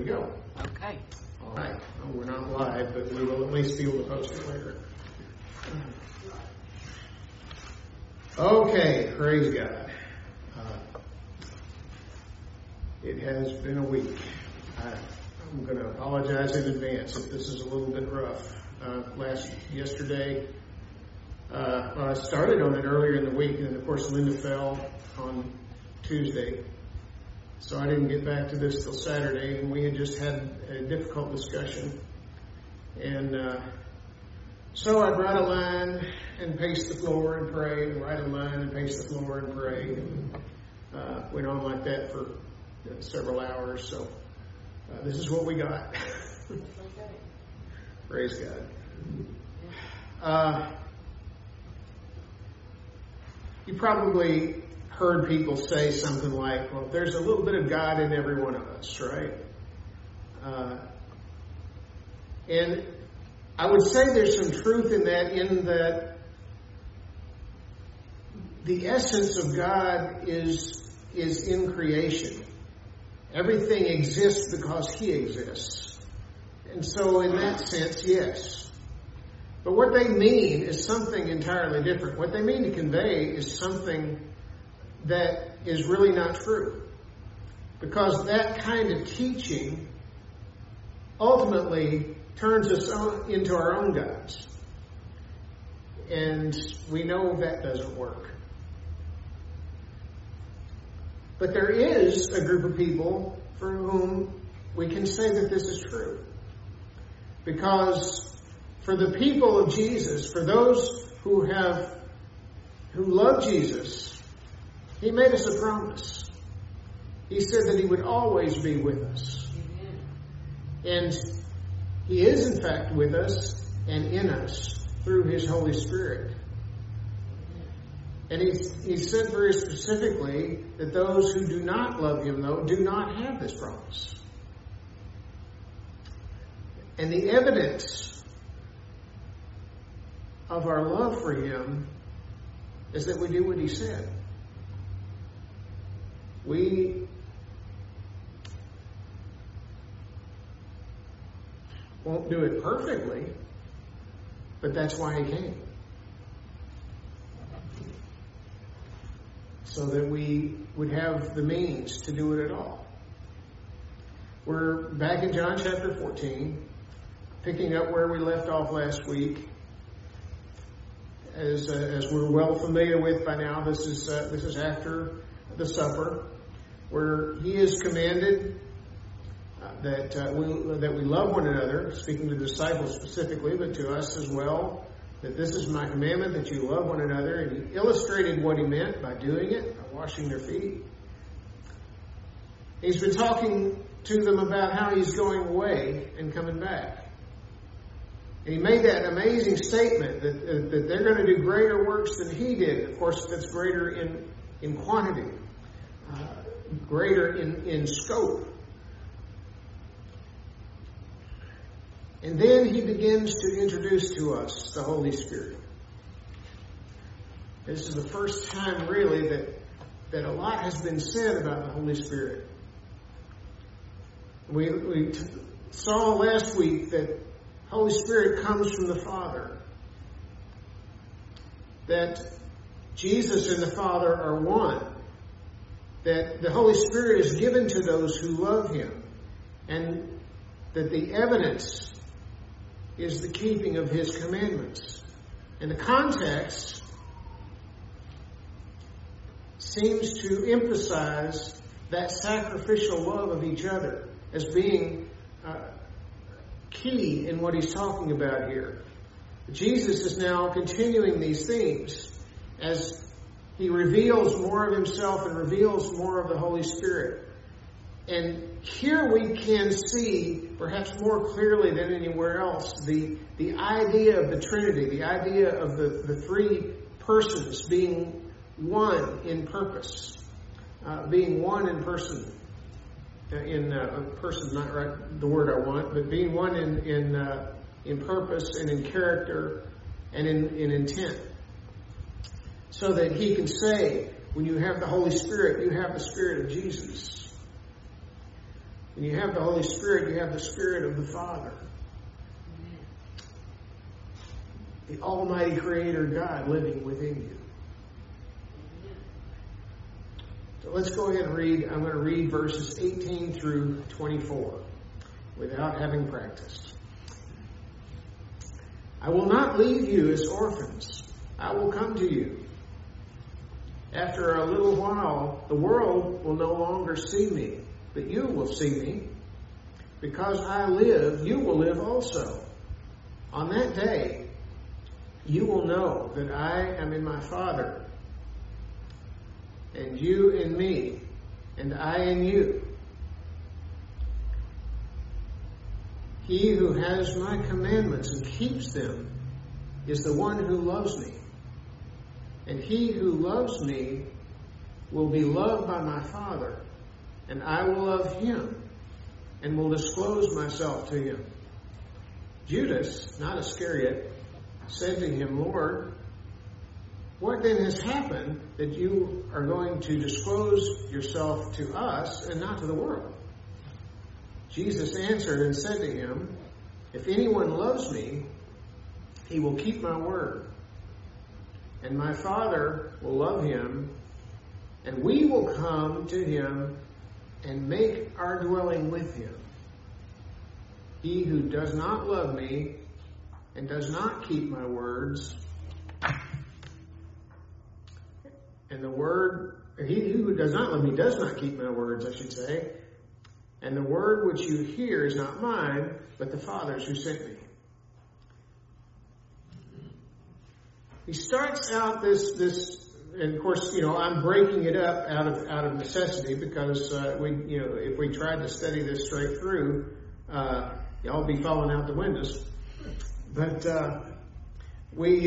to go. Okay. All right. Well, we're not live, but we will at least be able to post it later. Okay, praise God. It has been a week. I'm going to apologize in advance if this is a little bit rough. Yesterday, I started on it earlier in the week, and of course Linda fell on Tuesday. So I didn't get back to this till Saturday, and we had just had a difficult discussion. And so I'd write a line and pace the floor and pray, and write a line and pace the floor and pray. And went on like that for several hours. So this is what we got. Praise God. You probably heard people say something like, well, there's a little bit of God in every one of us, right? And I would say there's some truth in that the essence of God is in creation. Everything exists because He exists. And so in that sense, yes. But what they mean is something entirely different. What they mean to convey is something that is really not true. Because that kind of teaching ultimately turns us into our own gods. And we know that doesn't work. But there is a group of people for whom we can say that this is true. Because for the people of Jesus, for those who love Jesus, He made us a promise. He said that He would always be with us. Amen. And He is in fact with us and in us through His Holy Spirit. And he said very specifically that those who do not love Him, though, do not have this promise. And the evidence of our love for Him is that we do what He said. We won't do it perfectly, but that's why He came. So that we would have the means to do it at all. We're back in John chapter 14, picking up where we left off last week. As we're well familiar with by now, this is after the supper, where He is commanded that we love one another, speaking to the disciples specifically, but to us as well, that this is my commandment, that you love one another. And He illustrated what He meant by doing it, by washing their feet. He's been talking to them about how He's going away and coming back. And He made that amazing statement that they're going to do greater works than He did. Of course, that's greater in quantity, greater in scope. And then He begins to introduce to us the Holy Spirit. This is the first time, really, that a lot has been said about the Holy Spirit. We saw last week that Holy Spirit comes from the Father. That Jesus and the Father are one. That the Holy Spirit is given to those who love Him. And that the evidence is the keeping of His commandments. And the context seems to emphasize that sacrificial love of each other as being key in what He's talking about here. Jesus is now continuing these themes as He reveals more of Himself and reveals more of the Holy Spirit. And here we can see, perhaps more clearly than anywhere else, the idea of the Trinity, the idea of the three persons being one in purpose, being one in person. Person's not right the word I want, but being one in purpose and in character and in intent. So that He can say, when you have the Holy Spirit, you have the Spirit of Jesus. When you have the Holy Spirit, you have the Spirit of the Father. The Almighty Creator God living within you. So let's go ahead and read. I'm going to read verses 18 through 24 without having practiced. I will not leave you as orphans. I will come to you. After a little while, the world will no longer see me, but you will see me. Because I live, you will live also. On that day, you will know that I am in my Father, and you in me, and I in you. He who has my commandments and keeps them is the one who loves me. And he who loves me will be loved by my Father, and I will love him and will disclose myself to him. Judas, not Iscariot, said to him, Lord, what then has happened that you are going to disclose yourself to us and not to the world? Jesus answered and said to him, if anyone loves me, he will keep my word. And my Father will love him, and we will come to him and make our dwelling with him. He who does not love me and does not keep my words, he who does not love me does not keep my words, I should say. And the word which you hear is not mine, but the Father's who sent me. He starts out this, and of course, I'm breaking it up out of necessity because if we tried to study this straight through, y'all be falling out the windows. But we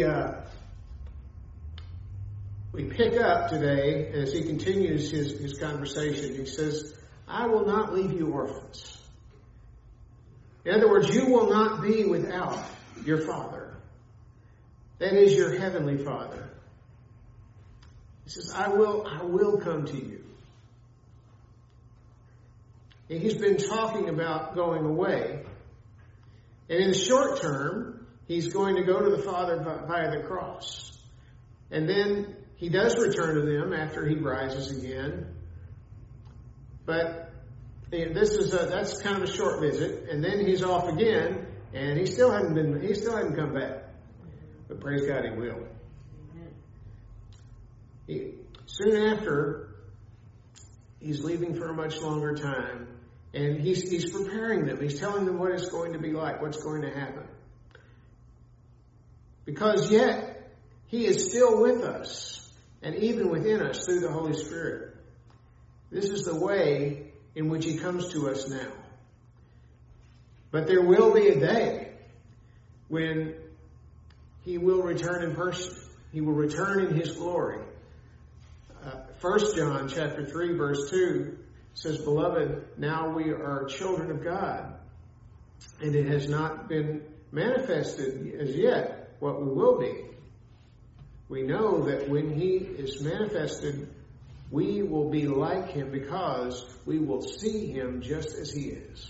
pick up today as he continues his conversation. He says, I will not leave you orphans. In other words, you will not be without your Father. That is your heavenly Father. He says, I will come to you. And he's been talking about going away. And in the short term, he's going to go to the Father via the cross. And then he does return to them after he rises again. But that's kind of a short visit. And then he's off again, and he still hasn't come back. But praise God, he will. Soon after, he's leaving for a much longer time. And he's preparing them. He's telling them what it's going to be like, what's going to happen. Because yet, he is still with us, and even within us through the Holy Spirit. This is the way in which he comes to us now. But there will be a day when he will return in person. He will return in his glory. 1 John chapter 3 verse 2 says, Beloved, now we are children of God, and it has not been manifested as yet what we will be. We know that when he is manifested, we will be like him because we will see him just as he is.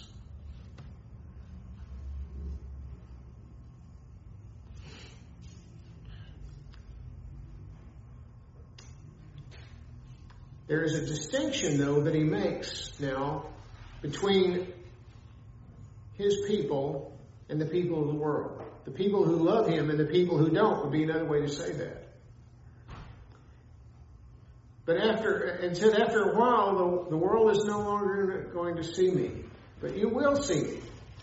There is a distinction, though, that he makes now between his people and the people of the world. The people who love him and the people who don't would be another way to say that. But after a while, the world is no longer going to see me, but you will see me.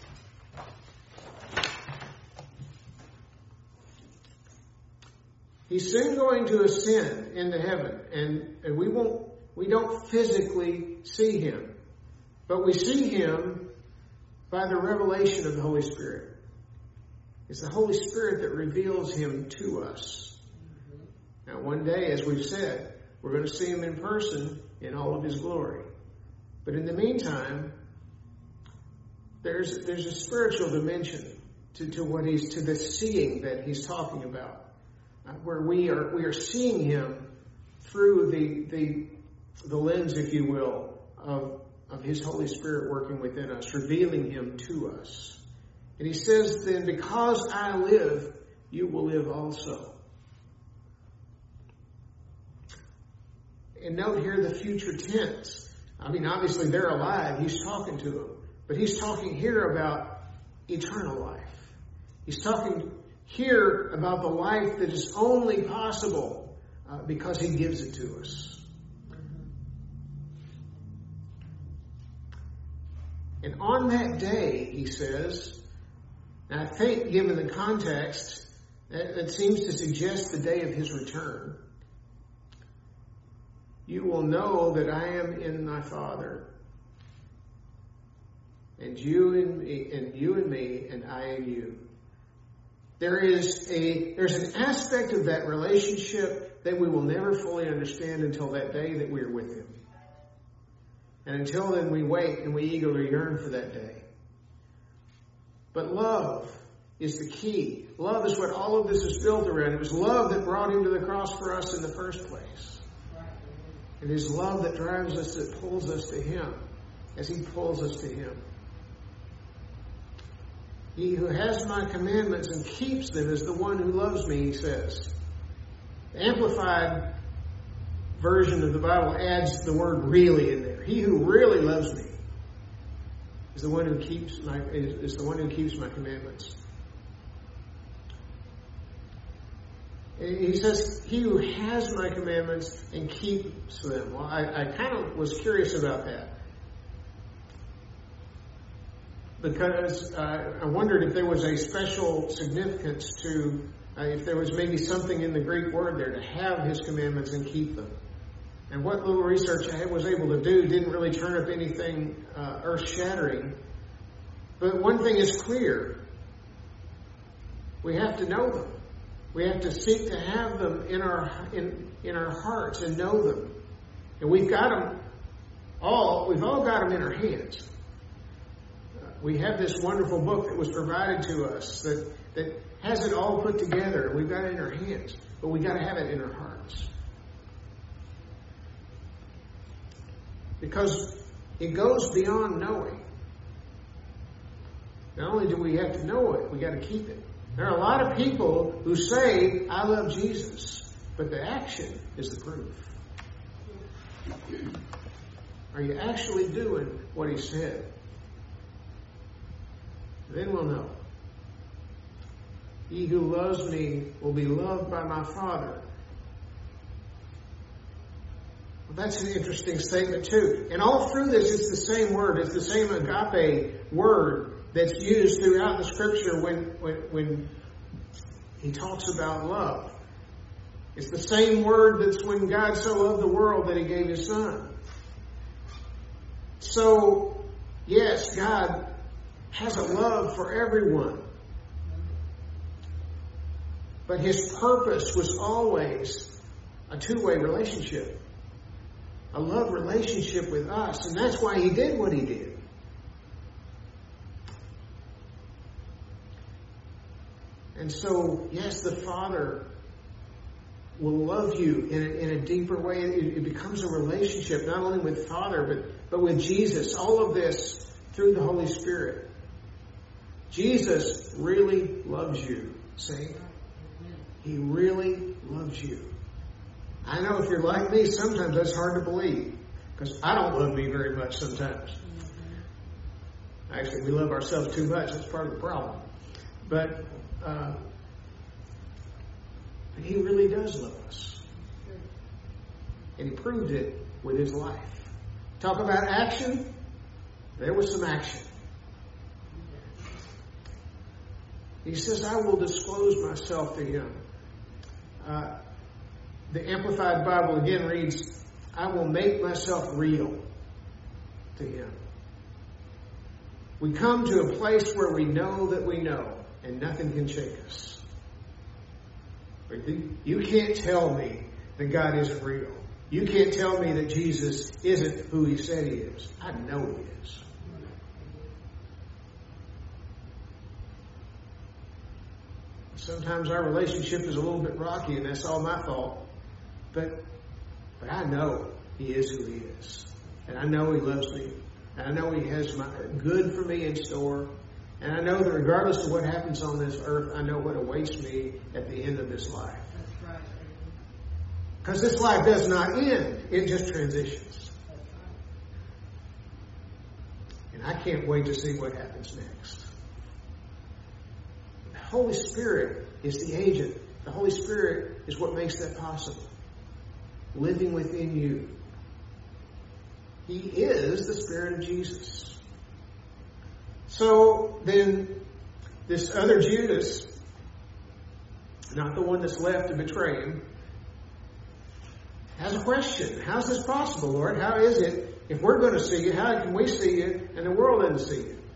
He's soon going to ascend into heaven, and we don't physically see him, but we see him by the revelation of the Holy Spirit. It's the Holy Spirit that reveals him to us. Now, one day, as we've said, we're going to see him in person in all of his glory. But in the meantime, there's a spiritual dimension to the seeing that he's talking about, where we are seeing him through the lens, if you will, of His Holy Spirit working within us, revealing Him to us. And He says then, because I live, you will live also. And note here the future tense. I mean, obviously they're alive. He's talking to them. But He's talking here about eternal life. He's talking here about the life that is only possible because He gives it to us. And on that day, He says, and I think given the context, that seems to suggest the day of His return. You will know that I am in my Father, and you in me, and I in you. There's an aspect of that relationship that we will never fully understand until that day that we are with Him. And until then, we wait and we eagerly yearn for that day. But love is the key. Love is what all of this is built around. It was love that brought Him to the cross for us in the first place. It is love that drives us, that pulls us to Him as He pulls us to Him. He who has my commandments and keeps them is the one who loves me, He says. The Amplified version of the Bible adds the word really in there. He who really loves me is the one who keeps my commandments. He says, he who has my commandments and keeps them. Well, I kind of was curious about that. Because I wondered if there was a special significance to, if there was maybe something in the Greek word there to have His commandments and keep them. And what little research I was able to do didn't really turn up anything earth-shattering. But one thing is clear. We have to know them. We have to seek to have them in our hearts and know them. And we've got them all. We've all got them in our hands. We have this wonderful book that was provided to us that has it all put together. We've got it in our hands, but we've got to have it in our hearts. Because it goes beyond knowing. Not only do we have to know it, we got to keep it. There are a lot of people who say, I love Jesus, but the action is the proof. Are you actually doing what He said? Then we'll know. He who loves me will be loved by my Father. Well, that's an interesting statement too. And all through this, it's the same word. It's the same agape word that's used throughout the Scripture when He talks about love. It's the same word that's when God so loved the world that He gave His Son. So, yes, God has a love for everyone. But His purpose was always a two-way relationship. A love relationship with us. And that's why He did what He did. And so, yes, the Father will love you in a deeper way. It becomes a relationship, not only with Father, but with Jesus. All of this through the Holy Spirit. Jesus really loves you, saint. He really loves you. I know if you're like me, sometimes that's hard to believe. Because I don't love me very much sometimes. Actually, we love ourselves too much. That's part of the problem. But He really does love us. And He proved it with His life. Talk about action. There was some action. He says, I will disclose myself to Him. The Amplified Bible again reads, I will make myself real to Him. We come to a place where we know that we know, and nothing can shake us. You can't tell me that God isn't real. You can't tell me that Jesus isn't who He said He is. I know He is. Sometimes our relationship is a little bit rocky, and that's all my fault. But I know He is who He is. And I know He loves me. And I know He has good for me in store. And I know that regardless of what happens on this earth, I know what awaits me at the end of this life. That's right. Because this life does not end. It just transitions. And I can't wait to see what happens next. The Holy Spirit is the agent. The Holy Spirit is what makes that possible. Living within you. He is the Spirit of Jesus. So then, this other Judas, not the one that's left to betray Him, has a question. How's this possible, Lord? How is it, if we're going to see You, how can we see You and the world doesn't see You?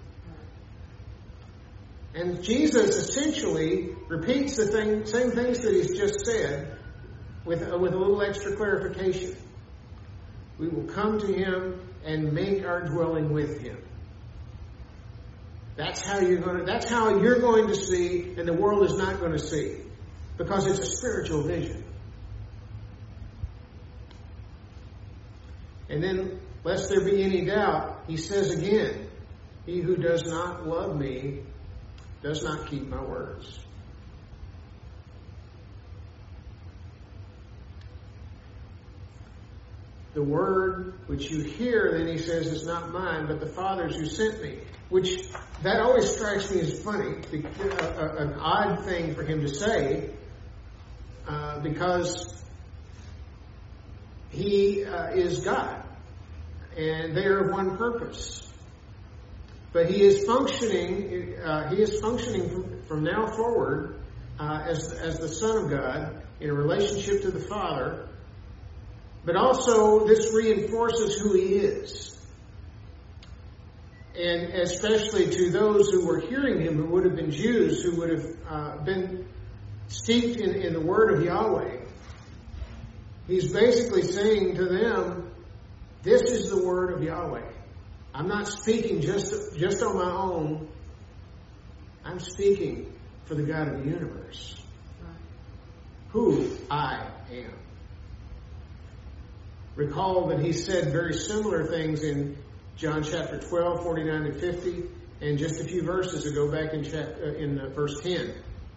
And Jesus essentially repeats the same things that He's just said with a little extra clarification. We will come to Him and make our dwelling with Him. That's how you're going to see, and the world is not going to see, because it's a spiritual vision. And then, lest there be any doubt, He says again, he who does not love me does not keep my words. The word which you hear, then He says, is not mine, but the Father's who sent me. Which, that always strikes me as funny, an odd thing for Him to say, because He is God, and they are of one purpose. But He is functioning. From now forward as the Son of God in a relationship to the Father. But also, this reinforces who He is. And especially to those who were hearing Him, who would have been Jews, who would have been steeped in the Word of Yahweh. He's basically saying to them, this is the Word of Yahweh. I'm not speaking just on my own. I'm speaking for the God of the universe. Who I am. Recall that He said very similar things in John chapter 12, 49 and 50, and just a few verses ago back in verse 10.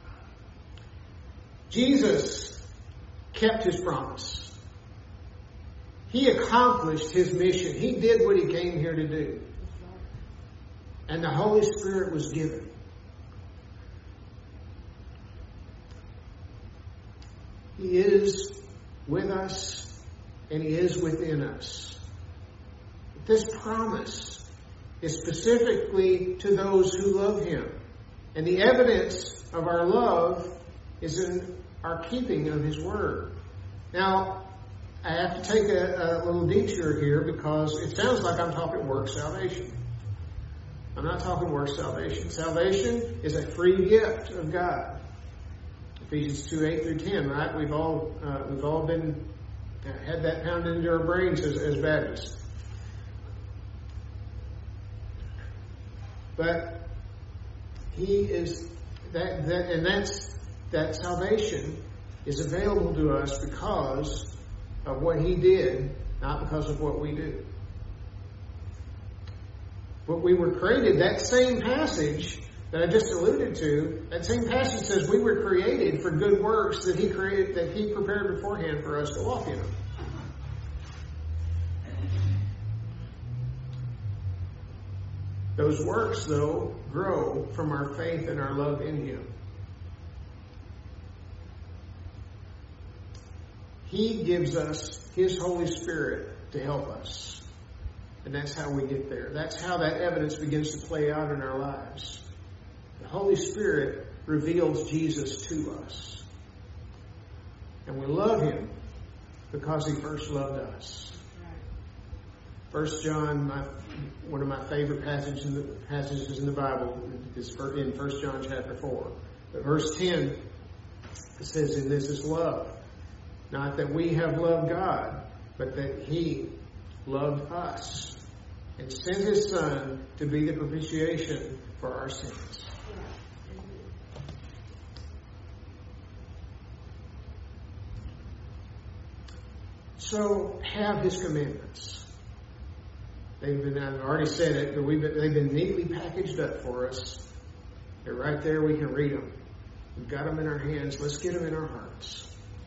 Jesus kept His promise. He accomplished His mission. He did what He came here to do. And the Holy Spirit was given. He is with us, and He is within us. This promise is specifically to those who love Him. And the evidence of our love is in our keeping of His Word. Now, I have to take a little detour here because it sounds like I'm talking works salvation. I'm not talking works salvation. Salvation is a free gift of God. Ephesians 2, 8 through 10, right? We've all been had that pounded into our brains as Baptists. But He is that salvation is available to us because of what He did, not because of what we do. But we were created, that same passage that I just alluded to, that same passage says we were created for good works that He prepared beforehand for us to walk in them. Those works, though, grow from our faith and our love in Him. He gives us His Holy Spirit to help us. And that's how we get there. That's how that evidence begins to play out in our lives. The Holy Spirit reveals Jesus to us. And we love Him because He first loved us. 1 John, one of my favorite passages in the Bible, is in 1 John chapter 4. But verse 10, it says, "And this is love. Not that we have loved God, but that He loved us and sent His Son to be the propitiation for our sins." So, have His commandments. I've already said it, but they've been neatly packaged up for us. They're right there. We can read them. We've got them in our hands. Let's get them in our hearts.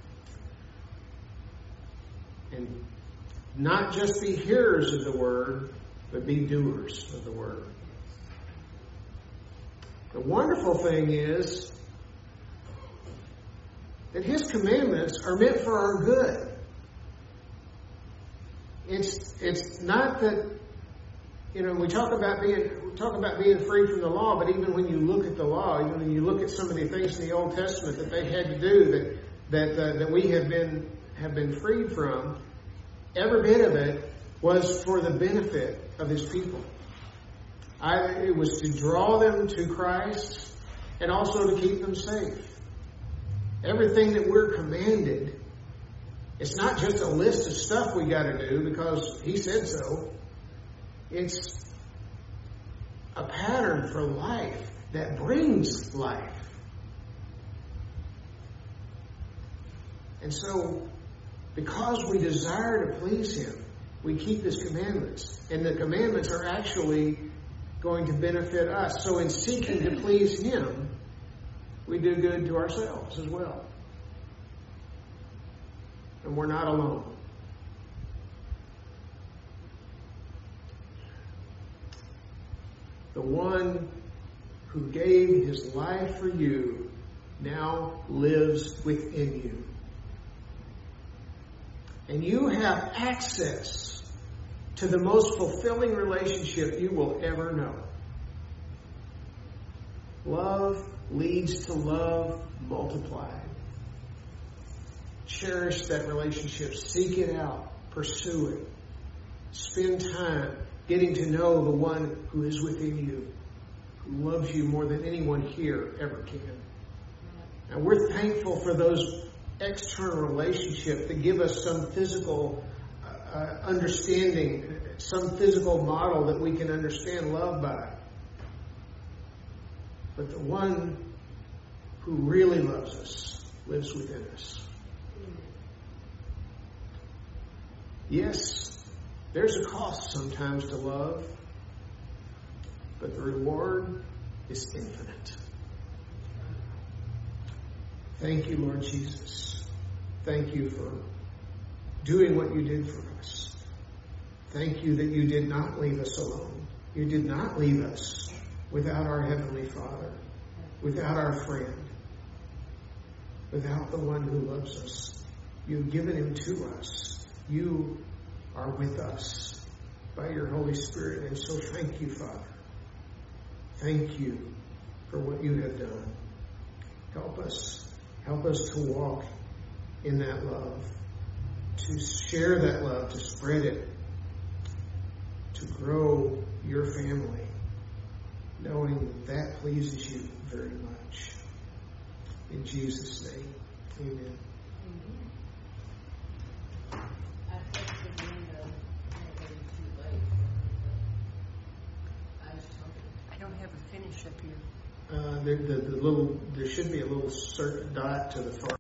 And not just be hearers of the word, but be doers of the word. The wonderful thing is that His commandments are meant for our good. It's not that, we talk about being free from the law, but even when you look at the law, even when you look at some of the things in the Old Testament that they had to do that we have been freed from, every bit of it was for the benefit of His people. It was to draw them to Christ and also to keep them safe. Everything that we're commanded, it's not just a list of stuff we got to do because He said so. It's a pattern for life that brings life. And so, because we desire to please Him, we keep His commandments. And the commandments are actually going to benefit us. So in seeking to please Him, we do good to ourselves as well. And we're not alone. The one who gave His life for you now lives within you. And you have access to the most fulfilling relationship you will ever know. Love leads to love multiplied. Cherish that relationship. Seek it out. Pursue it. Spend time getting to know the one who is within you, who loves you more than anyone here ever can. And we're thankful for those external relationships that give us some physical understanding, some physical model that we can understand love by. But the one who really loves us lives within us. Yes, there's a cost sometimes to love, but the reward is infinite. Thank you, Lord Jesus. Thank you for doing what you did for us. Thank you that you did not leave us alone. You did not leave us without our Heavenly Father, without our friend, without the one who loves us. You've given Him to us. You are with us by your Holy Spirit. And so thank you, Father. Thank you for what you have done. Help us. Help us to walk in that love, to share that love, to spread it, to grow your family, knowing that pleases you very much. In Jesus' name, amen. I don't have a finish up here. There should be a little dot to the far